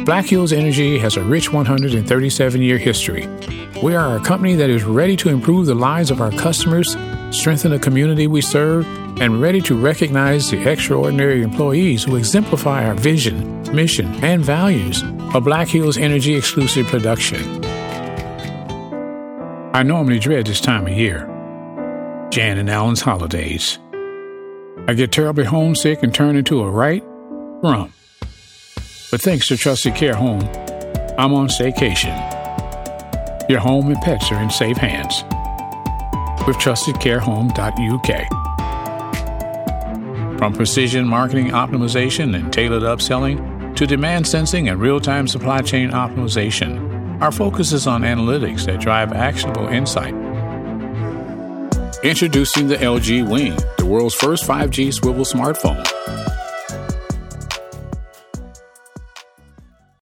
Black Hills Energy has a rich 137-year history. We are a company that is ready to improve the lives of our customers, strengthen the community we serve, and ready to recognize the extraordinary employees who exemplify our vision, mission, and values of Black Hills Energy exclusive production. I normally dread this time of year, Jan and Alan's holidays. I get terribly homesick and turn into a right rump. But thanks to Trusted Care Home, I'm on staycation. Your home and pets are in safe hands with TrustedCareHome.uk. From precision marketing optimization and tailored upselling to demand sensing and real-time supply chain optimization, our focus is on analytics that drive actionable insight. Introducing the LG Wing, the world's first 5G swivel smartphone.